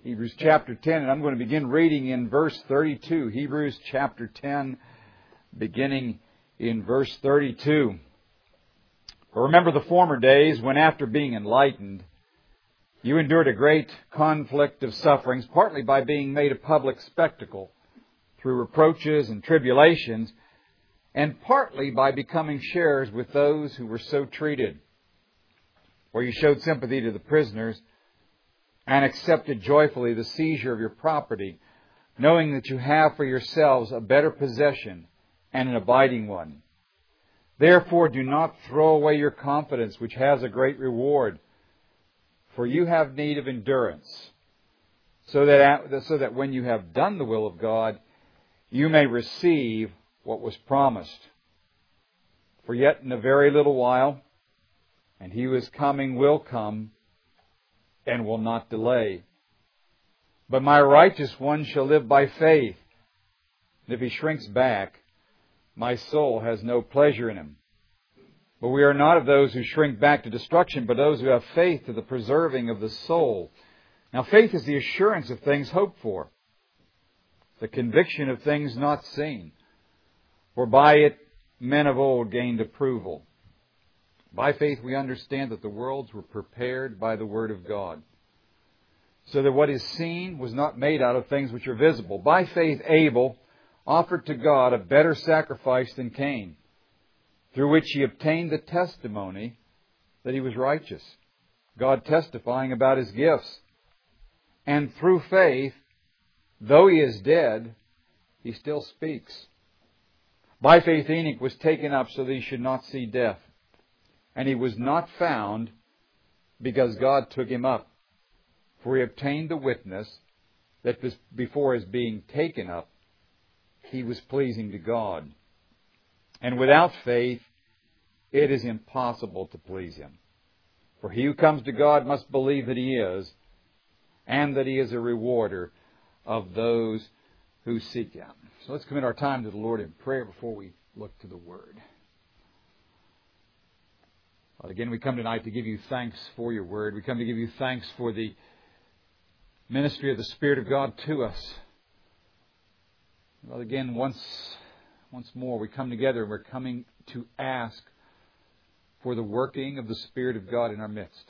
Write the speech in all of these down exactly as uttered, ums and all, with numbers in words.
Hebrews chapter ten, and I'm going to begin reading in verse thirty-two. Hebrews chapter ten, beginning in verse thirty-two. For remember the former days when, after being enlightened, you endured a great conflict of sufferings, partly by being made a public spectacle through reproaches and tribulations, and partly by becoming sharers with those who were so treated. For you showed sympathy to the prisoners and accepted joyfully the seizure of your property, knowing that you have for yourselves a better possession and an abiding one. Therefore do not throw away your confidence, which has a great reward, for you have need of endurance, so that, so that when you have done the will of God, you may receive what was promised. For yet in a very little while, and He who is coming will come, and will not delay. But my righteous one shall live by faith. And if he shrinks back, my soul has no pleasure in him. But we are not of those who shrink back to destruction, but those who have faith to the preserving of the soul. Now faith is the assurance of things hoped for, the conviction of things not seen. For by it men of old gained approval. By faith we understand that the worlds were prepared by the Word of God, so that what is seen was not made out of things which are visible. By faith Abel offered to God a better sacrifice than Cain, through which he obtained the testimony that he was righteous, God testifying about his gifts. And through faith, though he is dead, he still speaks. By faith Enoch was taken up so that he should not see death. And he was not found because God took him up. For he obtained the witness that before his being taken up, he was pleasing to God. And without faith, it is impossible to please Him. For he who comes to God must believe that He is, and that He is a rewarder of those who seek Him. So let's commit our time to the Lord in prayer before we look to the Word. Well, again, we come tonight to give you thanks for your Word. We come to give you thanks for the ministry of the Spirit of God to us. Well, again, once, once more, we come together and we're coming to ask for the working of the Spirit of God in our midst.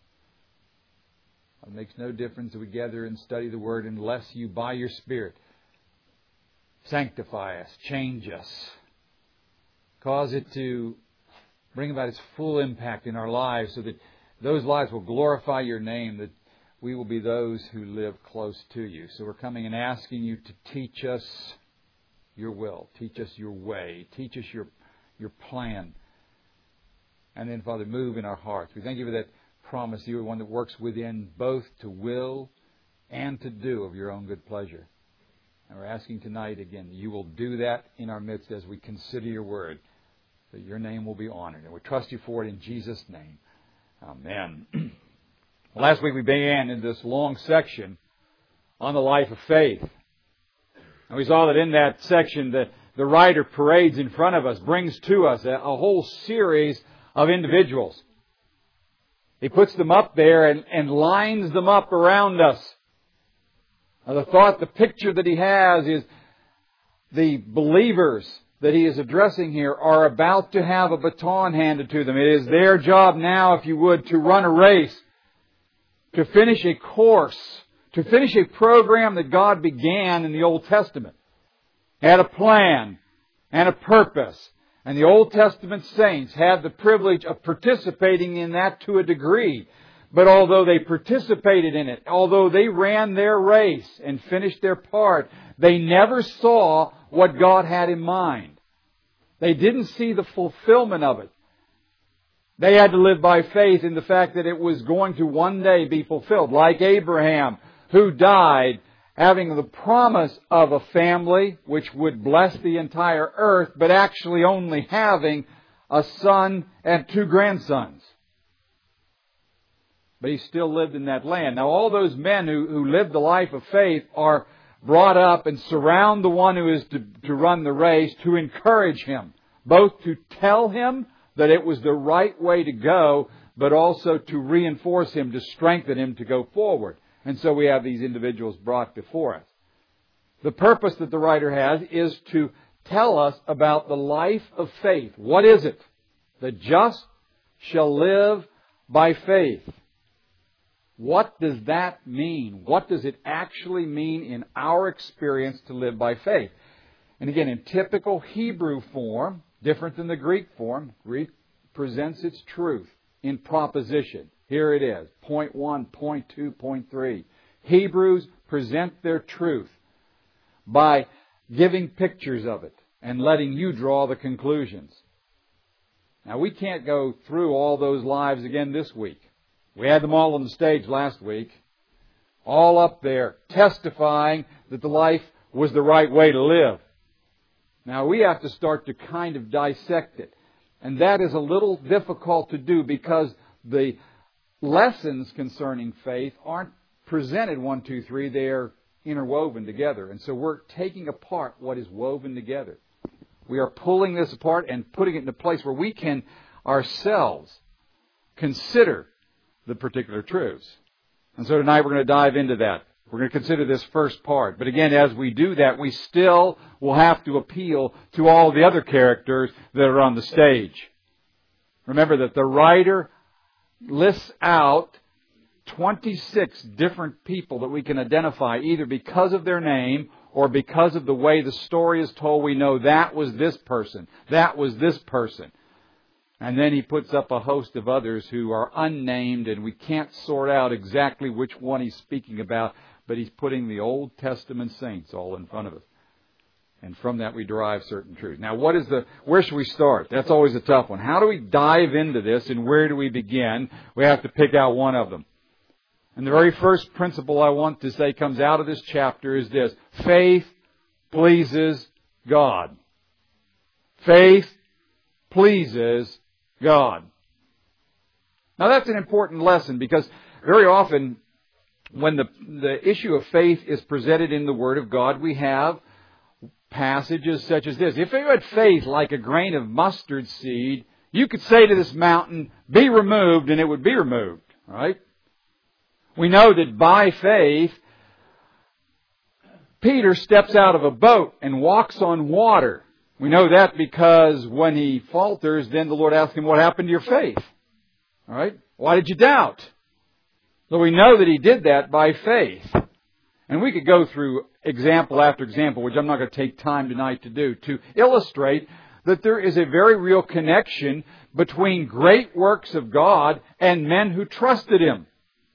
It makes no difference that we gather and study the Word unless you, by your Spirit, sanctify us, change us, cause it to bring about its full impact in our lives so that those lives will glorify your name, that we will be those who live close to you. So we're coming and asking you to teach us your will, teach us your way, teach us your, your plan. And then, Father, move in our hearts. We thank you for that promise. You are one that works within both to will and to do of your own good pleasure. And we're asking tonight again, you will do that in our midst as we consider your word, that your name will be honored. And we trust you for it in Jesus' name. Amen. Last week we began in this long section on the life of faith. And we saw that in that section the, the writer parades in front of us, brings to us a, a whole series of individuals. He puts them up there and, and lines them up around us. Now the thought, the picture that he has is the believers that he is addressing here are about to have a baton handed to them. It is their job now, if you would, to run a race, to finish a course, to finish a program that God began in the Old Testament. He had a plan and a purpose. And the Old Testament saints had the privilege of participating in that to a degree. But although they participated in it, although they ran their race and finished their part, they never saw what God had in mind. They didn't see the fulfillment of it. They had to live by faith in the fact that it was going to one day be fulfilled. Like Abraham, who died having the promise of a family which would bless the entire earth, but actually only having a son and two grandsons. But he still lived in that land. Now all those men who, who lived the life of faith are brought up and surround the one who is to, to run the race, to encourage him, both to tell him that it was the right way to go, but also to reinforce him, to strengthen him to go forward. And so we have these individuals brought before us. The purpose that the writer has is to tell us about the life of faith. What is it? The just shall live by faith. What does that mean? What does it actually mean in our experience to live by faith? And again, in typical Hebrew form, different than the Greek form, Greek presents its truth in proposition. Here it is, point one, point two, point three. Hebrews present their truth by giving pictures of it and letting you draw the conclusions. Now, we can't go through all those lives again this week. We had them all on the stage last week, all up there, testifying that the life was the right way to live. Now, we have to start to kind of dissect it. And that is a little difficult to do because the lessons concerning faith aren't presented one, two, three. They are interwoven together. And so we're taking apart what is woven together. We are pulling this apart and putting it in a place where we can ourselves consider the particular truths. And so tonight we're going to dive into that. We're going to consider this first part. But again, as we do that, we still will have to appeal to all the other characters that are on the stage. Remember that the writer lists out twenty-six different people that we can identify either because of their name or because of the way the story is told. We know that was this person, that was this person. And then he puts up a host of others who are unnamed and we can't sort out exactly which one he's speaking about, but he's putting the Old Testament saints all in front of us. And from that we derive certain truths. Now, what is the, where should we start? That's always a tough one. How do we dive into this and where do we begin? We have to pick out one of them. And the very first principle I want to say comes out of this chapter is this: faith pleases God. Faith pleases God. Now that's an important lesson because very often when the, the issue of faith is presented in the Word of God, we have passages such as this. If you had faith like a grain of mustard seed, you could say to this mountain, be removed, and it would be removed. Right? We know that by faith, Peter steps out of a boat and walks on water. We know that because when he falters, then the Lord asks him, what happened to your faith? All right? Why did you doubt? So we know that he did that by faith. And we could go through example after example, which I'm not going to take time tonight to do, to illustrate that there is a very real connection between great works of God and men who trusted Him.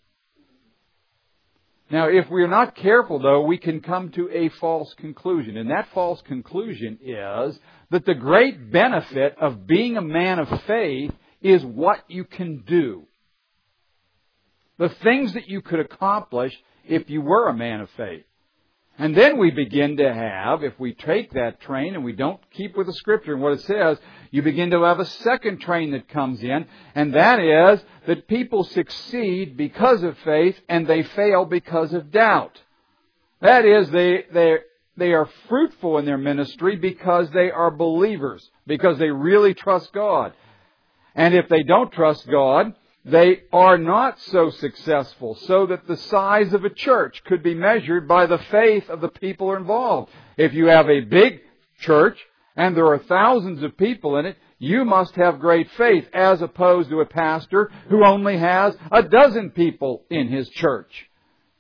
Now, if we're not careful, though, we can come to a false conclusion. And that false conclusion is that the great benefit of being a man of faith is what you can do. The things that you could accomplish if you were a man of faith. And then we begin to have, if we take that train and we don't keep with the Scripture and what it says, you begin to have a second train that comes in, and that is that people succeed because of faith and they fail because of doubt. That is, they, they, they are fruitful in their ministry because they are believers, because they really trust God. And if they don't trust God, they are not so successful, so that the size of a church could be measured by the faith of the people involved. If you have a big church and there are thousands of people in it, you must have great faith, as opposed to a pastor who only has a dozen people in his church.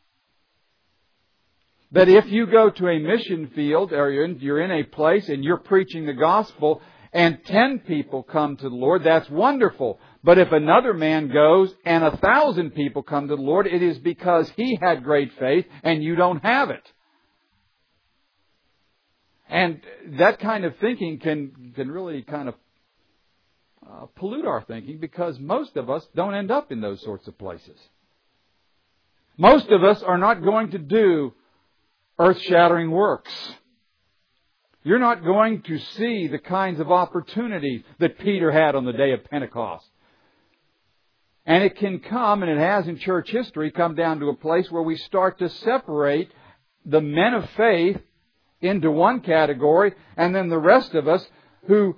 That if you go to a mission field, or you're in, you're in a place and you're preaching the gospel, and ten people come to the Lord, that's wonderful. But if another man goes and a thousand people come to the Lord, it is because he had great faith and you don't have it. And that kind of thinking can, can really kind of uh, pollute our thinking, because most of us don't end up in those sorts of places. Most of us are not going to do earth-shattering works. You're not going to see the kinds of opportunities that Peter had on the day of Pentecost. And it can come, and it has in church history, come down to a place where we start to separate the men of faith into one category, and then the rest of us who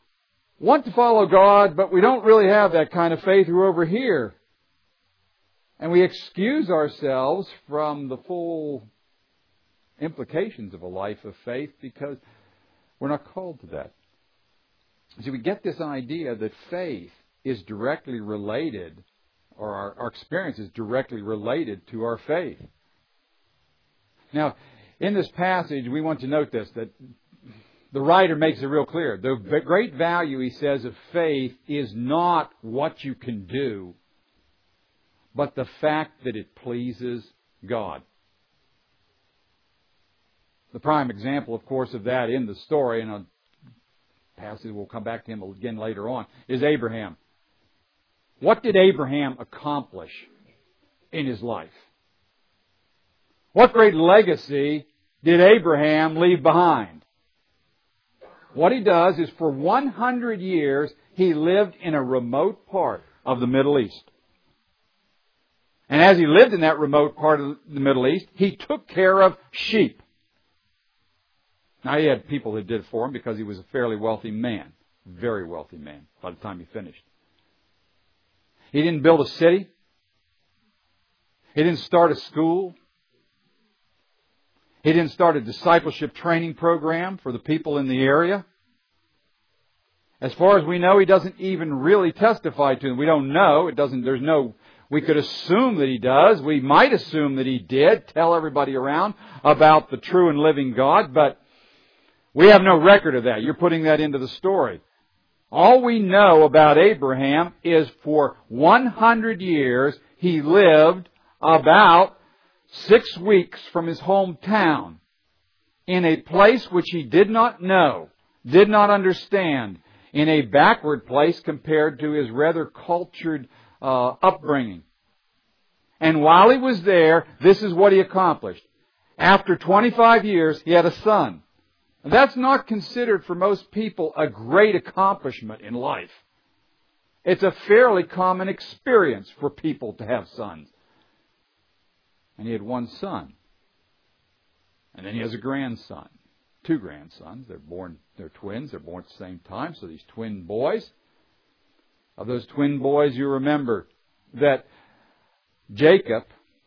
want to follow God, but we don't really have that kind of faith, who are over here. And we excuse ourselves from the full implications of a life of faith because we're not called to that. See, we get this idea that faith is directly related, or our, our experience is directly related to our faith. Now, in this passage, we want to note this, that the writer makes it real clear. The great value, he says, of faith is not what you can do, but the fact that it pleases God. The prime example, of course, of that in the story, and a passage we'll come back to him again later on, is Abraham. What did Abraham accomplish in his life? What great legacy did Abraham leave behind? What he does is for one hundred years he lived in a remote part of the Middle East. And as he lived in that remote part of the Middle East, he took care of sheep. Now, he had people that did it for him because he was a fairly wealthy man. Very wealthy man by the time he finished. He didn't build a city. He didn't start a school. He didn't start a discipleship training program for the people in the area. As far as we know, he doesn't even really testify to them. We don't know. It doesn't, there's no, we could assume that he does. We might assume that he did tell everybody around about the true and living God, but we have no record of that. You're putting that into the story. All we know about Abraham is for one hundred years he lived about six weeks from his hometown in a place which he did not know, did not understand, in a backward place compared to his rather cultured uh, upbringing. And while he was there, this is what he accomplished. After twenty-five years, he had a son. And that's not considered for most people a great accomplishment in life. It's a fairly common experience for people to have sons. And he had one son. And then he has a grandson. Two grandsons. They're born, they're twins. They're born at the same time. So these twin boys. Of those twin boys, you remember that Jacob,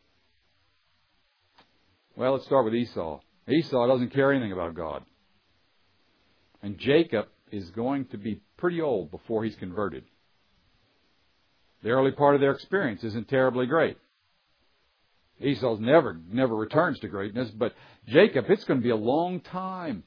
well, let's start with Esau. Esau doesn't care anything about God. And Jacob is going to be pretty old before he's converted. The early part of their experience isn't terribly great. Esau's never, never returns to greatness, but Jacob, it's going to be a long time.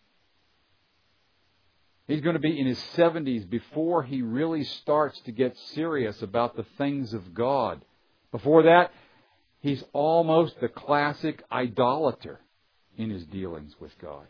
He's going to be in his seventies before he really starts to get serious about the things of God. Before that, he's almost the classic idolater in his dealings with God.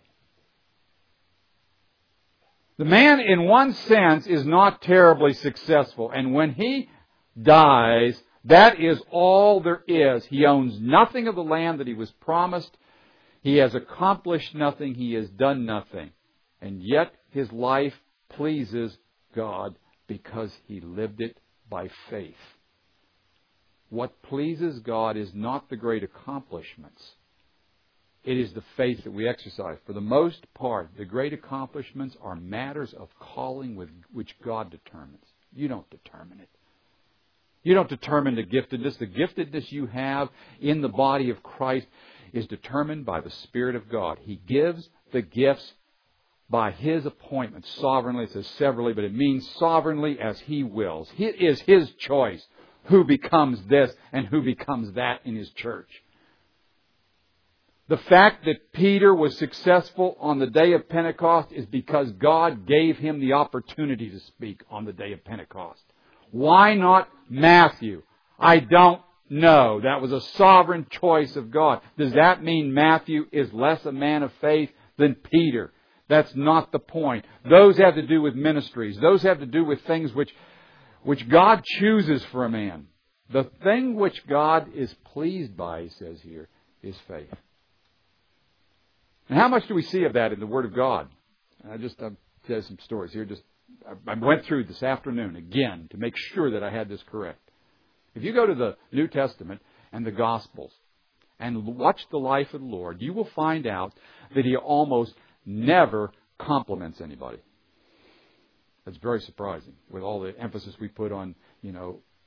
The man, in one sense, is not terribly successful. And when he dies, that is all there is. He owns nothing of the land that he was promised. He has accomplished nothing. He has done nothing. And yet his life pleases God because he lived it by faith. What pleases God is not the great accomplishments. It is the faith that we exercise. For the most part, the great accomplishments are matters of calling with which God determines. You don't determine it. You don't determine the giftedness. The giftedness you have in the body of Christ is determined by the Spirit of God. He gives the gifts by His appointment. Sovereignly, it says severally, but it means sovereignly as He wills. It is His choice who becomes this and who becomes that in His church. The fact that Peter was successful on the day of Pentecost is because God gave him the opportunity to speak on the day of Pentecost. Why not Matthew? I don't know. That was a sovereign choice of God. Does that mean Matthew is less a man of faith than Peter? That's not the point. Those have to do with ministries. Those have to do with things which, which God chooses for a man. The thing which God is pleased by, he says here, is faith. And how much do we see of that in the Word of God? I just I'll tell you some stories here. Just I went through this afternoon again to make sure that I had this correct. If you go to the New Testament and the Gospels and watch the life of the Lord, you will find out that He almost never compliments anybody. That's very surprising with all the emphasis we put on, you know,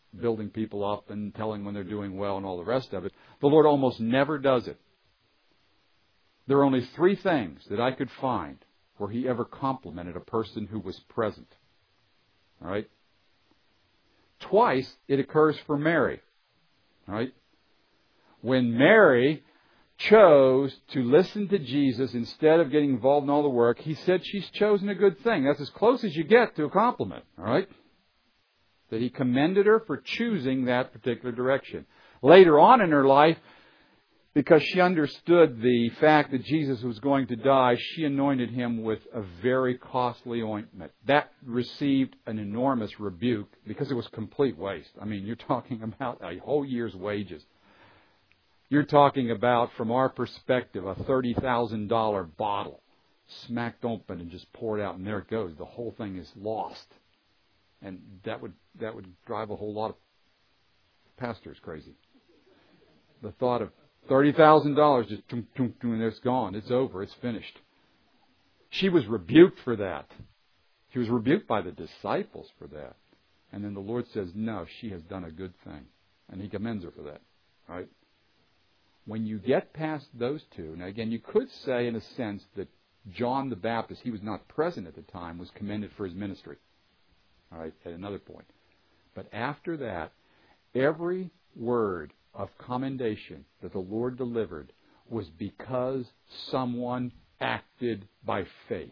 building people up and telling when they're doing well and all the rest of it. The Lord almost never does it. There are only three things that I could find where He ever complimented a person who was present. All right? Twice it occurs for Mary. All right? When Mary chose to listen to Jesus instead of getting involved in all the work, He said she's chosen a good thing. That's as close as you get to a compliment. All right? That He commended her for choosing that particular direction. Later on in her life, because she understood the fact that Jesus was going to die, she anointed Him with a very costly ointment. That received an enormous rebuke because it was complete waste. I mean, you're talking about a whole year's wages. You're talking about, from our perspective, a thirty thousand dollars bottle smacked open and just poured out, and there it goes. The whole thing is lost. And that would that would drive a whole lot of pastors crazy. The thought of thirty thousand dollars just, tum, tum, tum, and it's gone. It's over. It's finished. She was rebuked for that. She was rebuked by the disciples for that. And then the Lord says, no, she has done a good thing. And He commends her for that. Right? When you get past those two, now again, you could say in a sense that John the Baptist, he was not present at the time, was commended for his ministry. All right, at another point. But after that, every word of commendation that the Lord delivered was because someone acted by faith.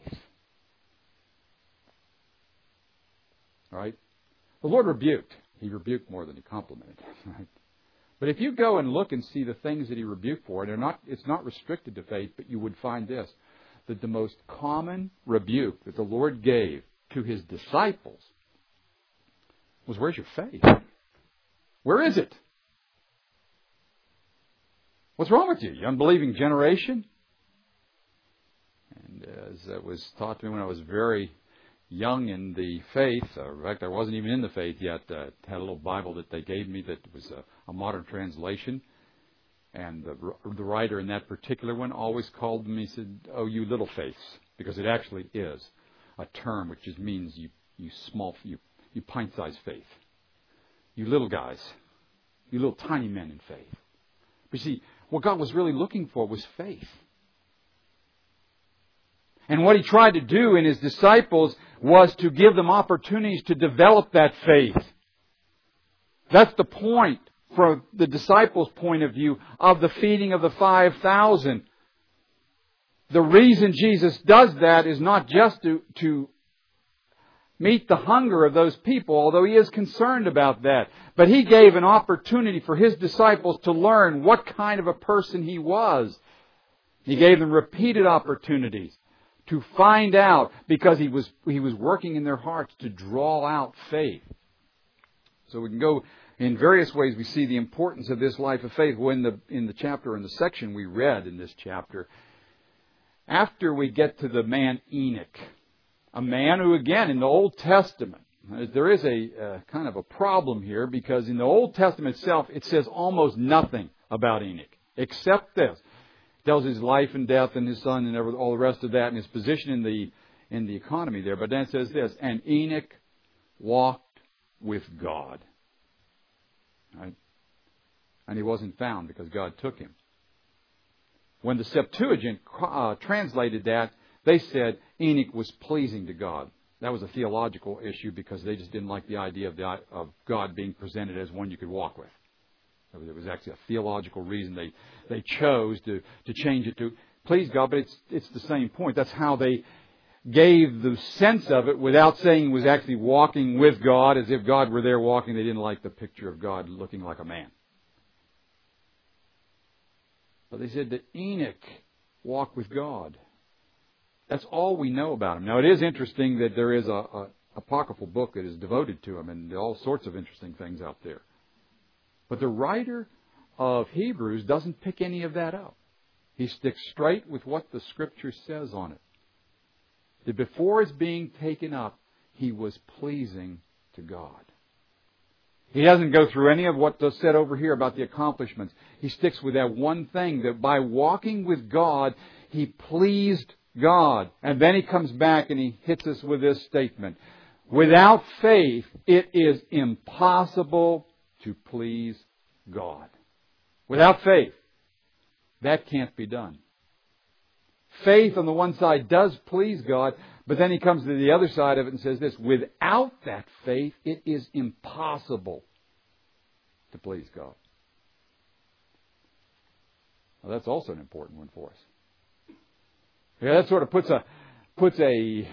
All right? The Lord rebuked. He rebuked more than He complimented. Right? But if you go and look and see the things that He rebuked for, and they're not, it's not restricted to faith, but you would find this, that the most common rebuke that the Lord gave to His disciples was, where's your faith? Where is it? What's wrong with you? You unbelieving generation? And as it was taught to me when I was very young in the faith, or in fact I wasn't even in the faith yet, uh, had a little Bible that they gave me that was a, a modern translation. And the, the writer in that particular one always called me, he said, oh, you little faiths, because it actually is a term which just means you, you small, you, you pint-sized faith. You little guys, you little tiny men in faith. But you see, what God was really looking for was faith. And what He tried to do in His disciples was to give them opportunities to develop that faith. That's the point, from the disciples' point of view, of the feeding of the five thousand. The reason Jesus does that is not just to, to meet the hunger of those people, although He is concerned about that. But He gave an opportunity for His disciples to learn what kind of a person He was. He gave them repeated opportunities to find out, because He was He was working in their hearts to draw out faith. So we can go in various ways. We see the importance of this life of faith. When the in the chapter, in the section we read in this chapter, after we get to the man Enoch, a man who, again, in the Old Testament, there is a uh, kind of a problem here, because in the Old Testament itself, it says almost nothing about Enoch, except this. It tells his life and death and his son and all the rest of that, and his position in the in the economy there. But then it says this, and Enoch walked with God. Right? And he wasn't found because God took him. When the Septuagint uh, translated that, they said Enoch was pleasing to God. That was a theological issue, because they just didn't like the idea of, the, of God being presented as one you could walk with. It was actually a theological reason they, they chose to, to change it to please God, but it's it's the same point. That's how they gave the sense of it without saying he was actually walking with God, as if God were there walking. They didn't like the picture of God looking like a man. But they said that Enoch walked with God. That's all we know about him. Now, it is interesting that there is a, a apocryphal book that is devoted to him, and all sorts of interesting things out there. But the writer of Hebrews doesn't pick any of that up. He sticks straight with what the Scripture says on it. That before his being taken up, he was pleasing to God. He doesn't go through any of what's said over here about the accomplishments. He sticks with that one thing, that by walking with God, he pleased God. And then he comes back and he hits us with this statement. Without faith, it is impossible to please God. Without faith, that can't be done. Faith on the one side does please God, but then he comes to the other side of it and says this: without that faith, it is impossible to please God. Well, that's also an important one for us. Yeah, that sort of puts a puts a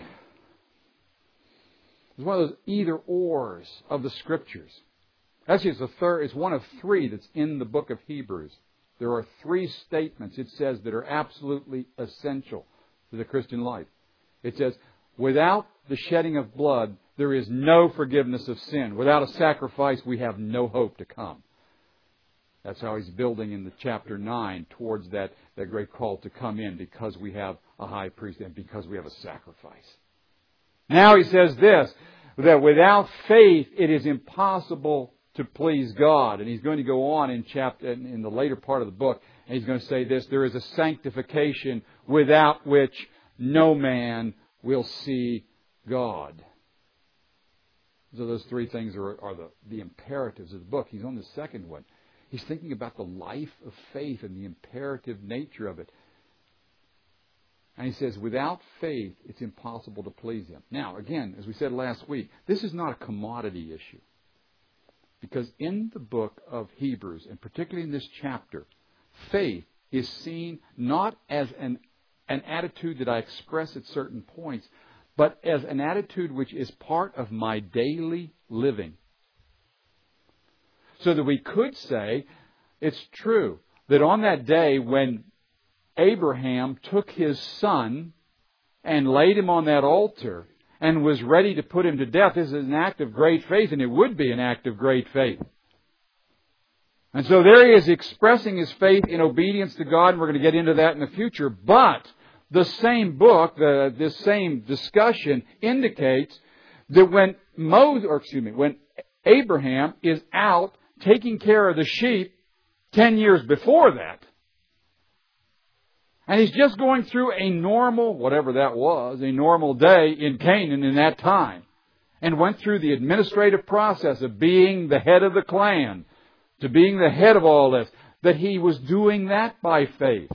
it's one of those either ors of the Scriptures. Actually, it's a third. It's one of three that's in the book of Hebrews. There are three statements, it says, that are absolutely essential to the Christian life. It says, without the shedding of blood, there is no forgiveness of sin. Without a sacrifice, we have no hope to come. That's how he's building in the chapter nine towards that, that great call to come in, because we have a high priest and because we have a sacrifice. Now he says this, that without faith, it is impossible to please God. And he's going to go on in chapter in the later part of the book, and he's going to say this: there is a sanctification without which no man will see God. So those three things are, are the, the imperatives of the book. He's on the second one. He's thinking about the life of faith and the imperative nature of it. And he says, without faith, it's impossible to please Him. Now, again, as we said last week, this is not a commodity issue. Because in the book of Hebrews, and particularly in this chapter, faith is seen not as an, an attitude that I express at certain points, but as an attitude which is part of my daily living. So that we could say, it's true, that on that day when Abraham took his son and laid him on that altar and was ready to put him to death, this is an act of great faith, and it would be an act of great faith. And so there he is expressing his faith in obedience to God, and we're going to get into that in the future. But the same book, the, this same discussion indicates that when Moses, or excuse me, when Abraham is out taking care of the sheep ten years before that, and he's just going through a normal, whatever that was, a normal day in Canaan in that time, and went through the administrative process of being the head of the clan, to being the head of all this, that he was doing that by faith.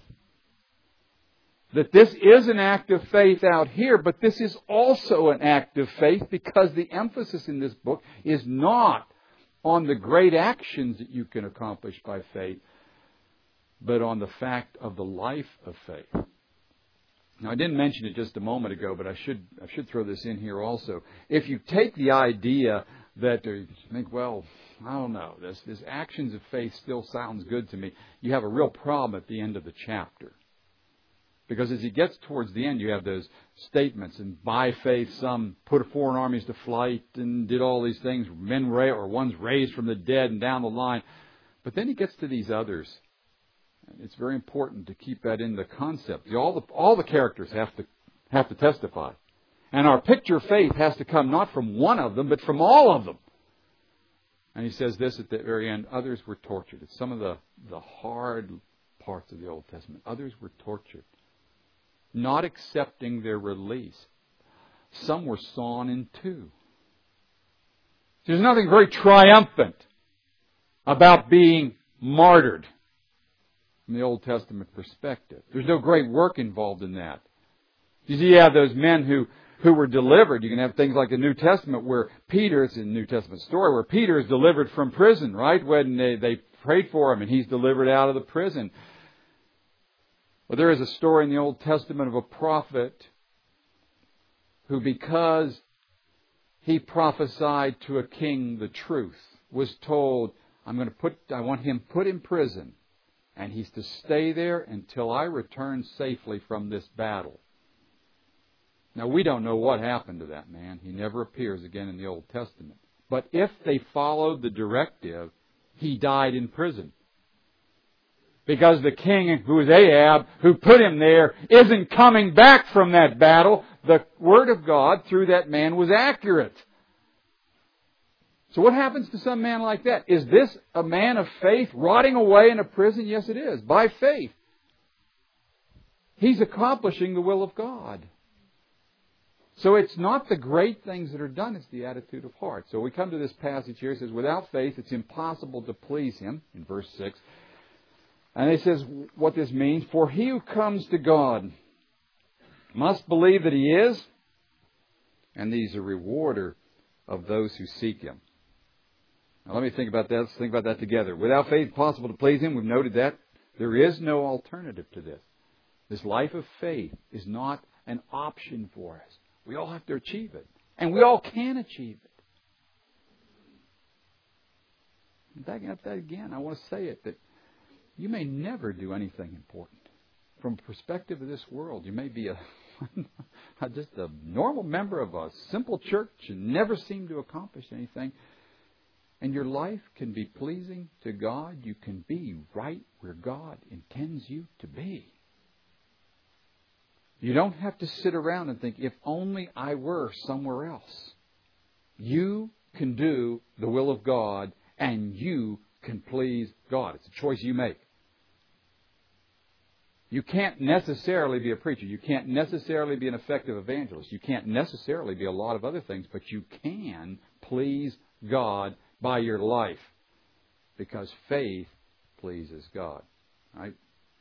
That this is an act of faith out here, but this is also an act of faith, because the emphasis in this book is not on the great actions that you can accomplish by faith, but on the fact of the life of faith. Now, I didn't mention it just a moment ago, but I should I should throw this in here also. If you take the idea that uh, you think, well, I don't know, this, this actions of faith still sounds good to me, you have a real problem at the end of the chapter. Because as he gets towards the end, you have those statements, and by faith some put foreign armies to flight and did all these things, men ra- or one's raised from the dead, and down the line. But then he gets to these others. It's very important to keep that in the concept. All the, all the characters have to have to testify. And our picture of faith has to come not from one of them, but from all of them. And he says this at the very end: others were tortured. It's some of the, the hard parts of the Old Testament. Others were tortured, not accepting their release. Some were sawn in two. There's nothing very triumphant about being martyred from the Old Testament perspective. There's no great work involved in that. You see, you have those men who, who were delivered. You can have things like the New Testament where Peter, it's a New Testament story, where Peter is delivered from prison, right? When they, they prayed for him and he's delivered out of the prison. Well, there is a story in the Old Testament of a prophet who, because he prophesied to a king the truth, was told, I'm going to put, I want him put in prison, and he's to stay there until I return safely from this battle. Now, we don't know what happened to that man. He never appears again in the Old Testament. But if they followed the directive, he died in prison. Because the king, who is Ahab, who put him there, isn't coming back from that battle. The word of God through that man was accurate. So what happens to some man like that? Is this a man of faith rotting away in a prison? Yes, it is. By faith. He's accomplishing the will of God. So it's not the great things that are done, it's the attitude of heart. So we come to this passage here. It says, without faith, it's impossible to please Him, in verse six. And it says what this means. For he who comes to God must believe that He is, and that He's a rewarder of those who seek Him. Now let me think about that. Let's think about that together. Without faith, impossible to please Him. We've noted that. There is no alternative to this. This life of faith is not an option for us. We all have to achieve it. And we all can achieve it. Backing up that again, I want to say it, that you may never do anything important. From the perspective of this world, you may be a just a normal member of a simple church and never seem to accomplish anything. And your life can be pleasing to God. You can be right where God intends you to be. You don't have to sit around and think, if only I were somewhere else. You can do the will of God and you can please God. It's a choice you make. You can't necessarily be a preacher. You can't necessarily be an effective evangelist. You can't necessarily be a lot of other things, but you can please God by your life, because faith pleases God. Right?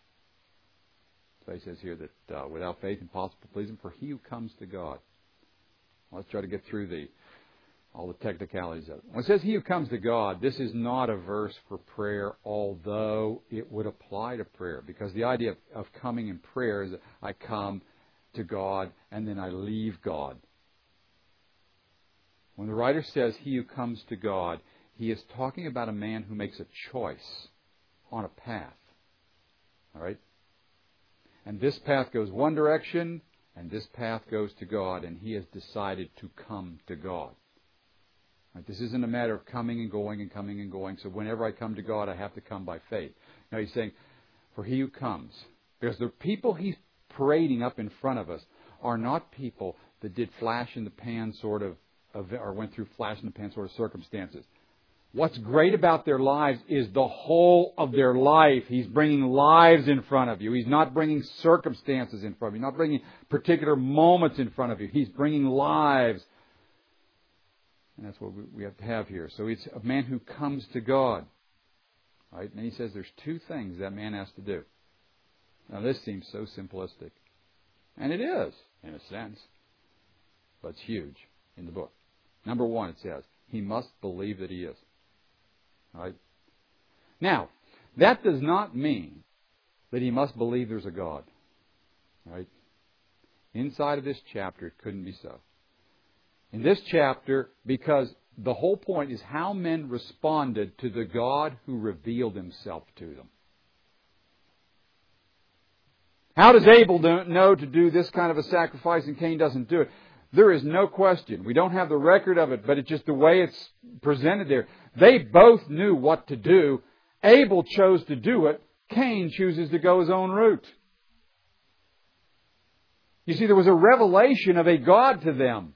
So he says here that uh, without faith, impossible to please Him. For he who comes to God. Let's try to get through the all the technicalities of it. When it says he who comes to God, this is not a verse for prayer, although it would apply to prayer, because the idea of, of coming in prayer is that I come to God and then I leave God. When the writer says he who comes to God, he is talking about a man who makes a choice on a path. All right? And this path goes one direction, and this path goes to God, and he has decided to come to God. Right? This isn't a matter of coming and going and coming and going. So whenever I come to God, I have to come by faith. Now he's saying, for he who comes. Because the people he's parading up in front of us are not people that did flash in the pan sort of, or went through flash in the pan sort of circumstances. What's great about their lives is the whole of their life. He's bringing lives in front of you. He's not bringing circumstances in front of you. He's not bringing particular moments in front of you. He's bringing lives. And that's what we have to have here. So it's a man who comes to God. Right? And he says there's two things that man has to do. Now this seems so simplistic. And it is, in a sense. But it's huge in the book. Number one, it says, he must believe that He is. Right? Now, that does not mean that he must believe there's a God. Right? Inside of this chapter, it couldn't be so. In this chapter, because the whole point is how men responded to the God who revealed Himself to them. How does Abel know to do this kind of a sacrifice and Cain doesn't do it? There is no question. We don't have the record of it, but it's just the way it's presented there. They both knew what to do. Abel chose to do it. Cain chooses to go his own route. You see, there was a revelation of a God to them.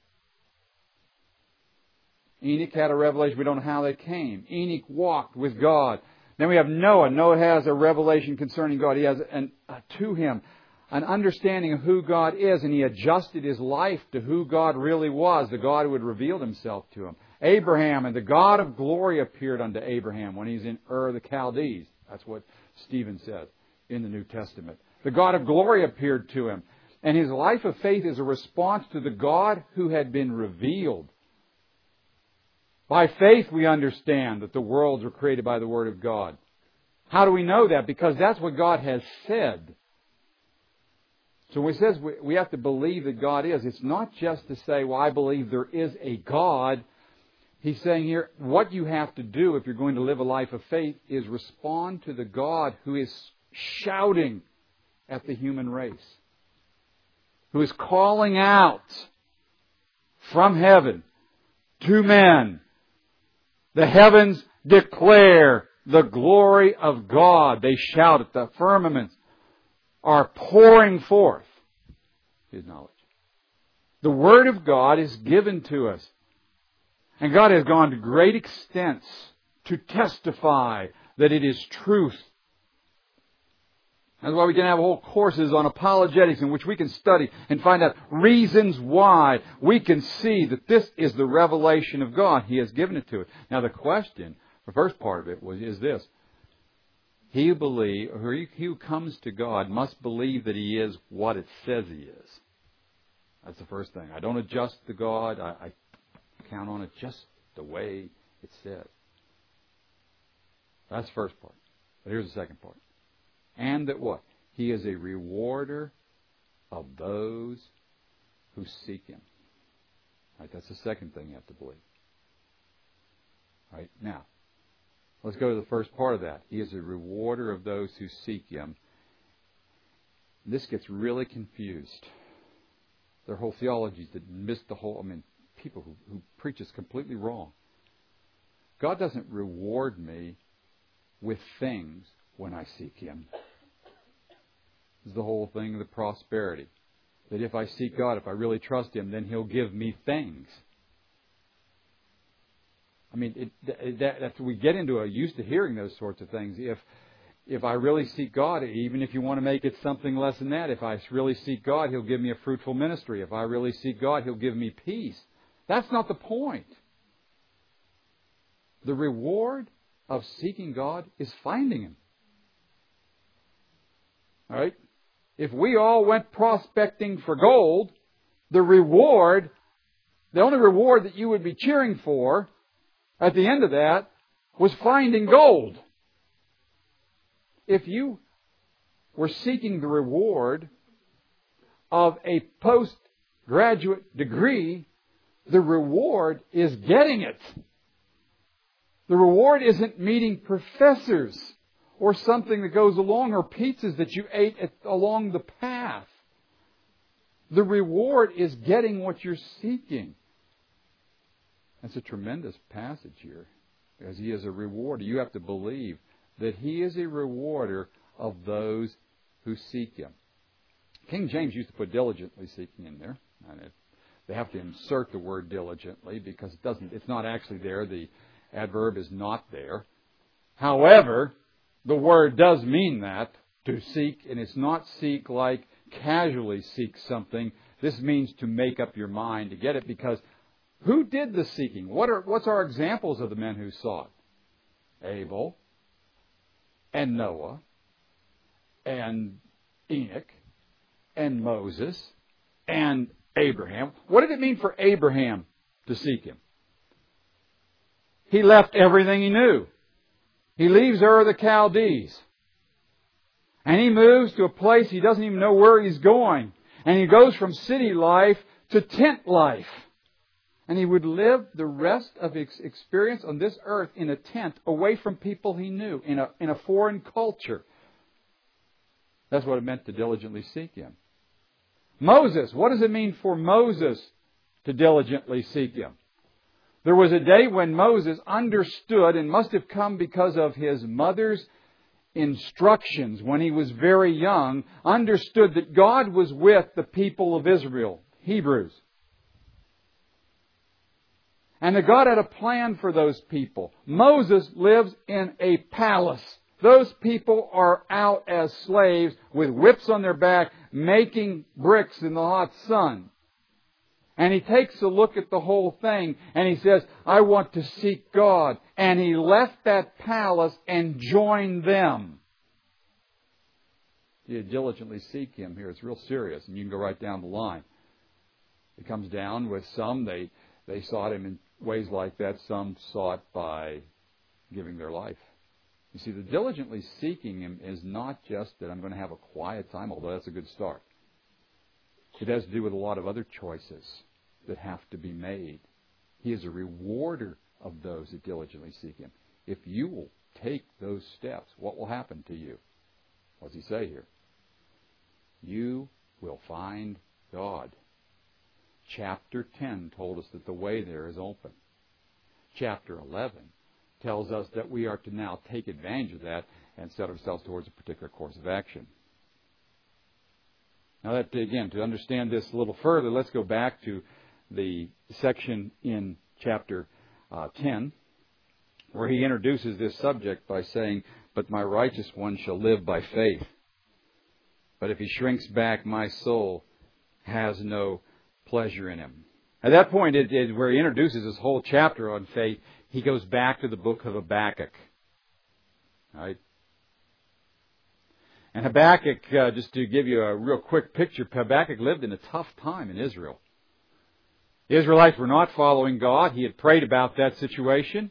Enoch had a revelation. We don't know how that came. Enoch walked with God. Then we have Noah. Noah has a revelation concerning God. He has an, uh, to him an understanding of who God is, and he adjusted his life to who God really was, the God who had revealed Himself to him. Abraham, and the God of glory appeared unto Abraham when he's in Ur of the Chaldees. That's what Stephen says in the New Testament. The God of glory appeared to him. And his life of faith is a response to the God who had been revealed. By faith we understand that the worlds were created by the Word of God. How do we know that? Because that's what God has said. So when he says we have to believe that God is, it's not just to say, well, I believe there is a God. He's saying here, what you have to do if you're going to live a life of faith is respond to the God who is shouting at the human race, who is calling out from heaven to men. The heavens declare the glory of God. They shout at the firmaments. Are pouring forth His knowledge. The Word of God is given to us. And God has gone to great extents to testify that it is truth. That's why we can have whole courses on apologetics in which we can study and find out reasons why we can see that this is the revelation of God. He has given it to us. Now the question, the first part of it was, is this. He who believe, or he who comes to God must believe that He is what it says He is. That's the first thing. I don't adjust to God. I, I count on it just the way it says. That's the first part. But here's the second part. And that what? He is a rewarder of those who seek Him. Right, that's the second thing you have to believe. Right, now, let's go to the first part of that. He is a rewarder of those who seek Him. This gets really confused. There are whole theologies that miss the whole, I mean, people who, who preach this completely wrong. God doesn't reward me with things when I seek Him. This is the whole thing of the prosperity. That if I seek God, if I really trust Him, then He'll give me things. I mean, it, that, that we get into a used to hearing those sorts of things. If if I really seek God, even if you want to make it something less than that, if I really seek God, He'll give me a fruitful ministry. If I really seek God, He'll give me peace. That's not the point. The reward of seeking God is finding Him. All right? If we all went prospecting for gold, the reward, the only reward that you would be cheering for at the end of that was finding gold. If you were seeking the reward of a postgraduate degree, the reward is getting it. The reward isn't meeting professors or something that goes along or pizzas that you ate at, along the path. The reward is getting what you're seeking. That's a tremendous passage here. Because He is a rewarder. You have to believe that He is a rewarder of those who seek Him. King James used to put diligently seeking in there. And it, they have to insert the word diligently because it doesn't. It's not actually there. The adverb is not there. However, the word does mean that, to seek, and it's not seek like casually seek something. This means to make up your mind to get it, because who did the seeking? What are what's our examples of the men who sought? Abel, and Noah, and Enoch, and Moses, and Abraham. What did it mean for Abraham to seek Him? He left everything he knew. He leaves Ur of the Chaldees. And he moves to a place he doesn't even know where he's going. And he goes from city life to tent life. And he would live the rest of his experience on this earth in a tent, away from people he knew, in a, in a foreign culture. That's what it meant to diligently seek Him. Moses, what does it mean for Moses to diligently seek Him? There was a day when Moses understood, and must have come because of his mother's instructions when he was very young, understood that God was with the people of Israel, Hebrews. And that God had a plan for those people. Moses lives in a palace. Those people are out as slaves with whips on their back, making bricks in the hot sun. And he takes a look at the whole thing and he says, I want to seek God. And he left that palace and joined them. You diligently seek Him here. It's real serious, and you can go right down the line. It comes down with some, they, they sought Him in ways like that. Some sought by giving their life. You see, the diligently seeking Him is not just that I'm going to have a quiet time, although that's a good start. It has to do with a lot of other choices that have to be made. He is a rewarder of those that diligently seek Him. If you will take those steps, what will happen to you? What does He say here? You will find God. Chapter ten told us that the way there is open. Chapter eleven tells us that we are to now take advantage of that and set ourselves towards a particular course of action. Now, that again, to understand this a little further, let's go back to the section in chapter uh, ten, where he introduces this subject by saying, but my righteous one shall live by faith. But if he shrinks back, my soul has no pleasure in him. At that point, it, it, where he introduces this whole chapter on faith, he goes back to the book of Habakkuk. Right? And Habakkuk, uh, just to give you a real quick picture, Habakkuk lived in a tough time in Israel. The Israelites were not following God. He had prayed about that situation.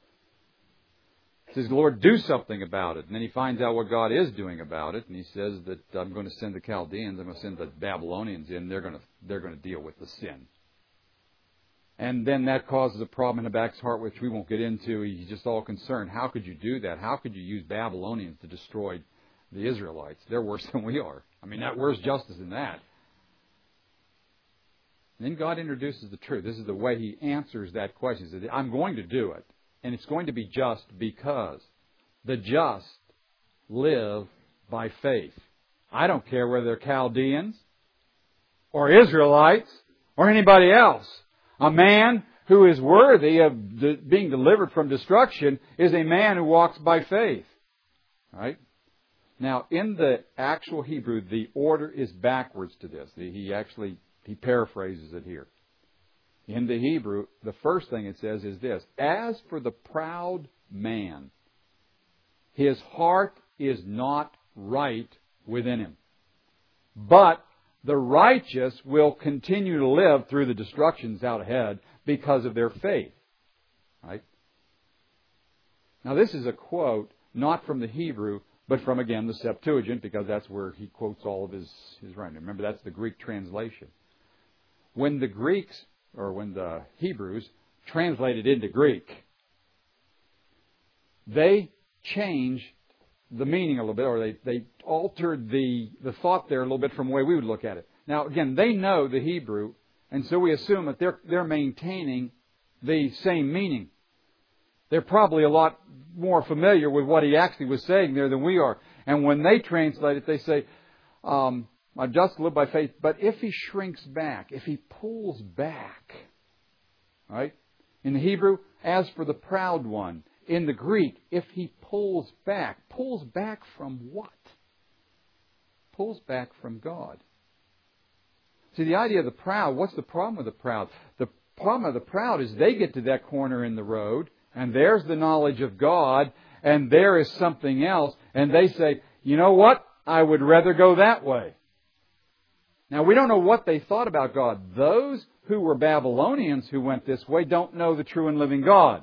He says, Lord, do something about it. And then he finds out what God is doing about it. And he says that I'm going to send the Chaldeans, I'm going to send the Babylonians in. They're going to, they're going to deal with the sin. And then that causes a problem in Habakkuk's heart, which we won't get into. He's just all concerned. How could you do that? How could you use Babylonians to destroy the Israelites? They're worse than we are. I mean, that, where's justice in that? And then God introduces the truth. This is the way He answers that question. He says, I'm going to do it. And it's going to be just because the just live by faith. I don't care whether they're Chaldeans or Israelites or anybody else. A man who is worthy of de- being delivered from destruction is a man who walks by faith. Right? Now, in the actual Hebrew, the order is backwards to this. He actually, he paraphrases it here. In the Hebrew, the first thing it says is this: as for the proud man, his heart is not right within him. But the righteous will continue to live through the destructions out ahead because of their faith. Right? Now this is a quote not from the Hebrew, but from, again, the Septuagint, because that's where he quotes all of his, his writing. Remember, that's the Greek translation. When the Greeks, or when the Hebrews translated into Greek, they changed the meaning a little bit, or they, they altered the, the thought there a little bit from the way we would look at it. Now, again, they know the Hebrew, and so we assume that they're, they're maintaining the same meaning. They're probably a lot more familiar with what he actually was saying there than we are. And when they translate it, they say, um, I just live by faith, but if he shrinks back, if he pulls back, right? In the Hebrew, as for the proud one. In the Greek, if he pulls back, pulls back from what? Pulls back from God. See, the idea of the proud, what's the problem with the proud? The problem of the proud is they get to that corner in the road, and there's the knowledge of God, and there is something else, and they say, you know what? I would rather go that way. Now, we don't know what they thought about God. Those who were Babylonians who went this way don't know the true and living God.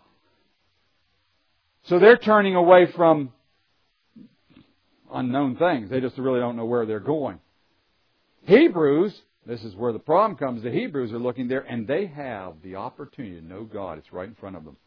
So they're turning away from unknown things. They just really don't know where they're going. Hebrews, this is where the problem comes. The Hebrews are looking there, and they have the opportunity to know God. It's right in front of them.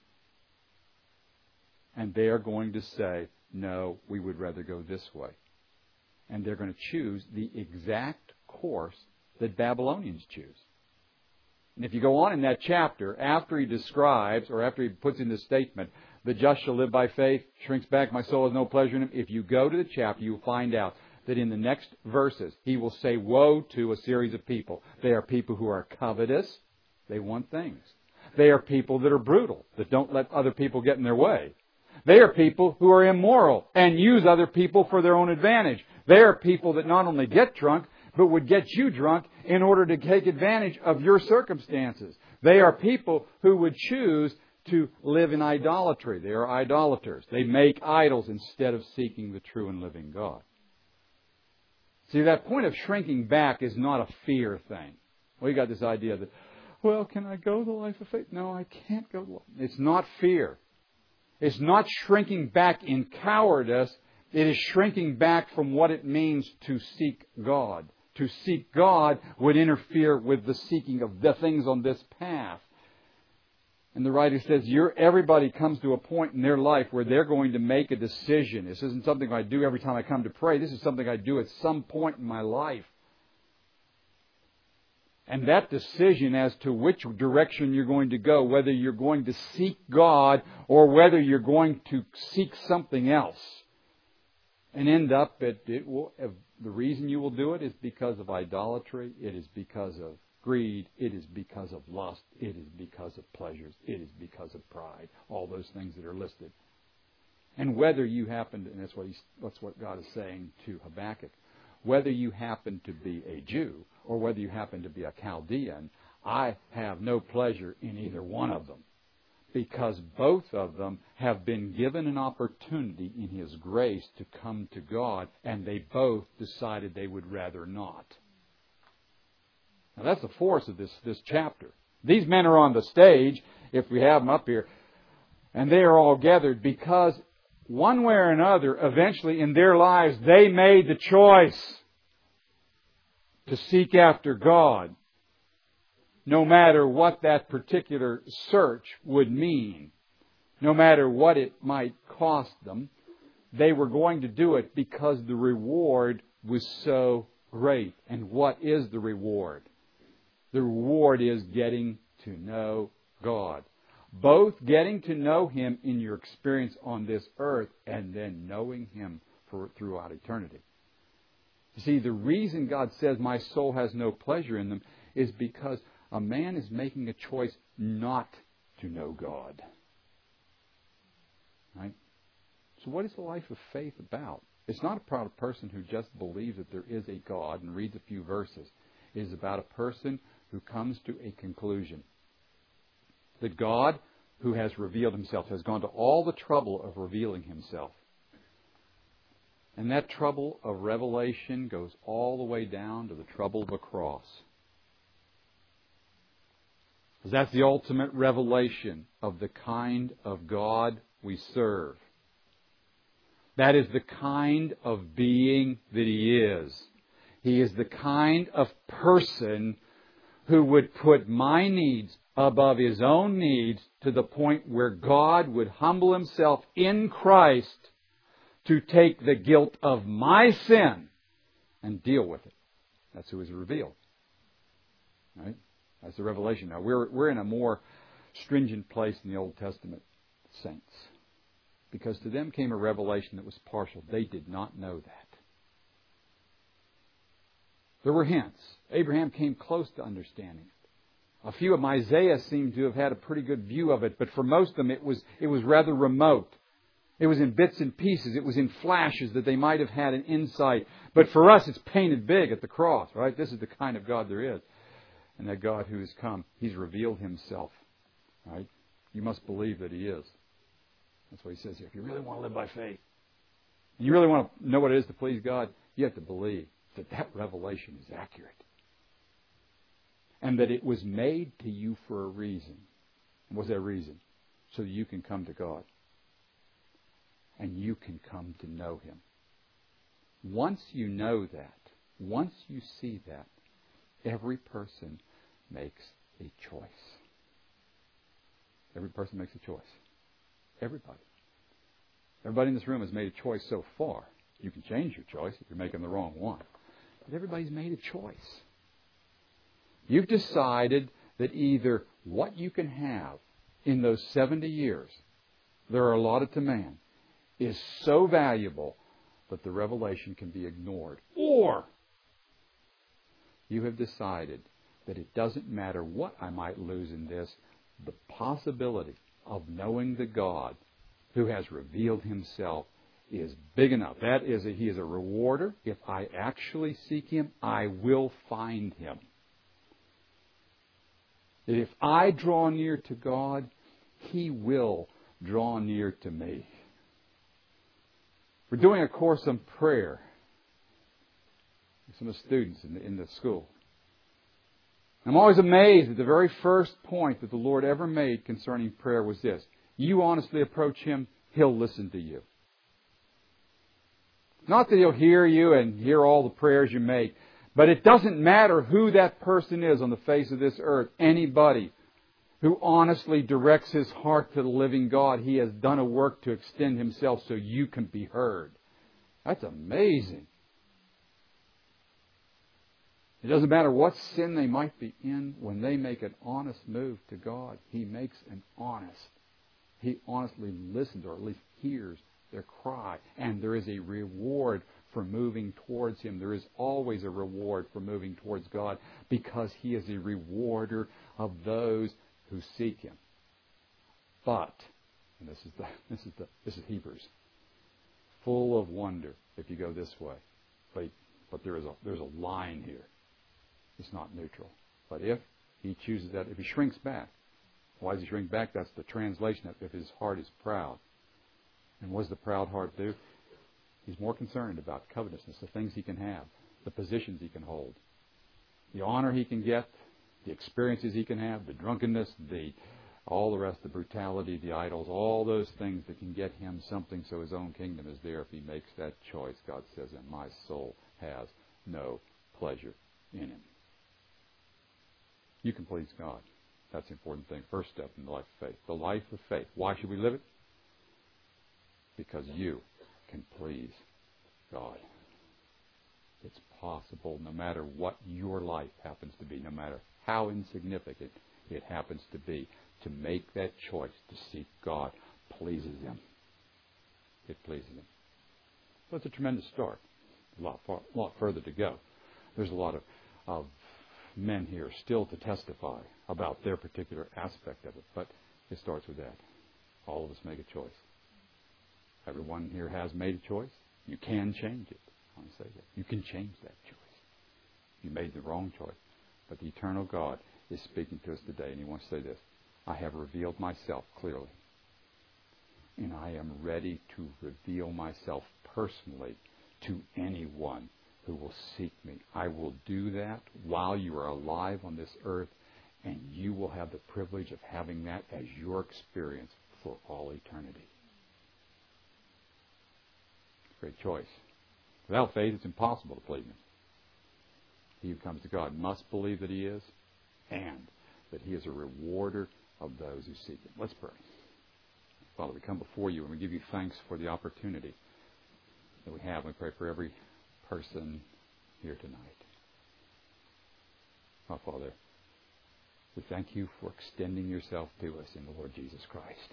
And they are going to say, no, we would rather go this way. And they're going to choose the exact course that Babylonians choose. And if you go on in that chapter, after he describes, or after he puts in this statement, the just shall live by faith, shrinks back, my soul has no pleasure in him. If you go to the chapter, you will find out that in the next verses, he will say woe to a series of people. They are people who are covetous. They want things. They are people that are brutal, that don't let other people get in their way. They are people who are immoral and use other people for their own advantage. They are people that not only get drunk, but would get you drunk in order to take advantage of your circumstances. They are people who would choose to live in idolatry. They are idolaters. They make idols instead of seeking the true and living God. See, that point of shrinking back is not a fear thing. We got this idea that, well, can I go the life of faith? No, I can't go the life. It's not fear. It's not shrinking back in cowardice. It is shrinking back from what it means to seek God. To seek God would interfere with the seeking of the things on this path. And the writer says, you're, everybody comes to a point in their life where they're going to make a decision. This isn't something I do every time I come to pray. This is something I do at some point in my life. And that decision as to which direction you're going to go, whether you're going to seek God or whether you're going to seek something else, and end up at it will, the reason you will do it is because of idolatry. It is because of greed. It is because of lust. It is because of pleasures. It is because of pride. All those things that are listed. And whether you happen to, and that's what, he's, that's what God is saying to Habakkuk, whether you happen to be a Jew or whether you happen to be a Chaldean, I have no pleasure in either one of them, because both of them have been given an opportunity in His grace to come to God, and they both decided they would rather not. Now that's the force of this, this chapter. These men are on the stage, if we have them up here, and they are all gathered because one way or another, eventually in their lives, they made the choice to seek after God, no matter what that particular search would mean, no matter what it might cost them. They were going to do it because the reward was so great. And what is the reward? The reward is getting to know God. Both getting to know Him in your experience on this earth and then knowing Him for, throughout eternity. You see, the reason God says my soul has no pleasure in them is because a man is making a choice not to know God. Right? So what is the life of faith about? It's not about a person who just believes that there is a God and reads a few verses. It is about a person who comes to a conclusion that God, who has revealed Himself, has gone to all the trouble of revealing Himself. And that trouble of revelation goes all the way down to the trouble of a cross. Because that's the ultimate revelation of the kind of God we serve. That is the kind of being that He is. He is the kind of person who would put my needs above His own needs to the point where God would humble Himself in Christ to take the guilt of my sin and deal with it. That's who is revealed. Right? That's the revelation. Now, we're, we're in a more stringent place in the Old Testament saints, because to them came a revelation that was partial. They did not know that. There were hints. Abraham came close to understanding it. A few of Isaiah seem to have had a pretty good view of it, but for most of them it was it was rather remote. It was in bits and pieces. It was in flashes that they might have had an insight. But for us, it's painted big at the cross, right? This is the kind of God there is. And that God who has come, He's revealed Himself, right? You must believe that He is. That's what He says here. If you really want to live by faith, and you really want to know what it is to please God, you have to believe that that revelation is accurate. And that it was made to you for a reason. And what's that reason? So that you can come to God. And you can come to know Him. Once you know that, once you see that, every person makes a choice. Every person makes a choice. Everybody. Everybody in this room has made a choice so far. You can change your choice if you're making the wrong one. But everybody's made a choice. You've decided that either what you can have in those seventy years that are allotted to man is so valuable that the revelation can be ignored. Or you have decided that it doesn't matter what I might lose in this, the possibility of knowing the God who has revealed Himself is big enough. That is, a, He is a rewarder. If I actually seek Him, I will find Him. That if I draw near to God, He will draw near to me. We're doing a course on prayer with some of the students in the, in the school. I'm always amazed that the very first point that the Lord ever made concerning prayer was this. You honestly approach Him, He'll listen to you. Not that He'll hear you and hear all the prayers you make, but it doesn't matter who that person is on the face of this earth. Anybody who honestly directs his heart to the living God, He has done a work to extend Himself so you can be heard. That's amazing. It doesn't matter what sin they might be in. When they make an honest move to God, He makes an honest. He honestly listens, or at least hears their cry. And there is a reward for moving towards Him. There is always a reward for moving towards God, because He is a rewarder of those who seek Him. But, and this is the this is the this is Hebrews, full of wonder if you go this way. But But there is a, there's a line here. It's not neutral. But if he chooses that, if he shrinks back, why does he shrink back? That's the translation of if his heart is proud. And what does the proud heart do? He's more concerned about covetousness, the things he can have, the positions he can hold, the honor he can get, the experiences he can have, the drunkenness, the all the rest, the brutality, the idols, all those things that can get him something so his own kingdom is there if he makes that choice. God says, and my soul has no pleasure in him. You can please God. That's the important thing. First step in the life of faith. The life of faith. Why should we live it? Because you can please God. It's possible no matter what your life happens to be, no matter how insignificant it happens to be, to make that choice to seek God pleases Him. It pleases Him. But it's a tremendous start. A lot, far, a lot further to go. There's a lot of, of men here still to testify about their particular aspect of it, but it starts with that. All of us make a choice. Everyone here has made a choice. You can change it. I want to say that. You can change that choice. You made the wrong choice. But the eternal God is speaking to us today, and He wants to say this. I have revealed myself clearly. And I am ready to reveal myself personally to anyone who will seek me. I will do that while you are alive on this earth, and you will have the privilege of having that as your experience for all eternity. Great choice. Without faith, it's impossible to please Him. He who comes to God must believe that He is, and that He is a rewarder of those who seek Him. Let's pray. Father, we come before You and we give You thanks for the opportunity that we have. We pray for every person here tonight. Oh, Father, we thank You for extending Yourself to us in the Lord Jesus Christ.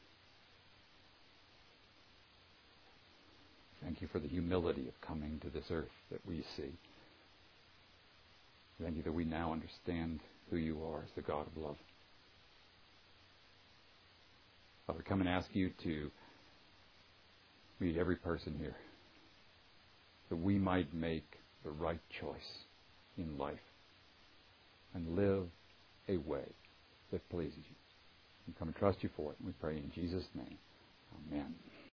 Thank You for the humility of coming to this earth that we see. Thank You that we now understand who You are as the God of love. Father, come and ask You to meet every person here, that we might make the right choice in life and live a way that pleases You. We come and trust You for it. We pray in Jesus' name. Amen.